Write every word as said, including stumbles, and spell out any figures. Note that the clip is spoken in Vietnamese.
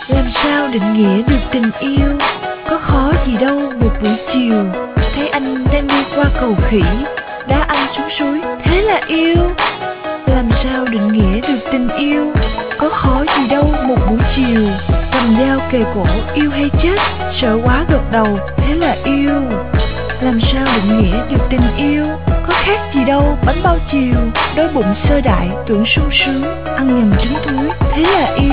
Làm sao định nghĩa được tình yêu? Có khó gì đâu một buổi chiều, thấy anh đang đi qua cầu khỉ, đá anh xuống suối, thế là yêu. Làm sao định nghĩa được tình yêu? Có khó gì đâu một buổi chiều, cầm dao kề cổ yêu hay chết, sợ quá gật đầu, thế là yêu. Làm sao định nghĩa được tình yêu? Có khác gì đâu bánh bao chiều, đói bụng sơ đại tưởng sung sướng, ăn nhầm trứng thúi, thế là yêu.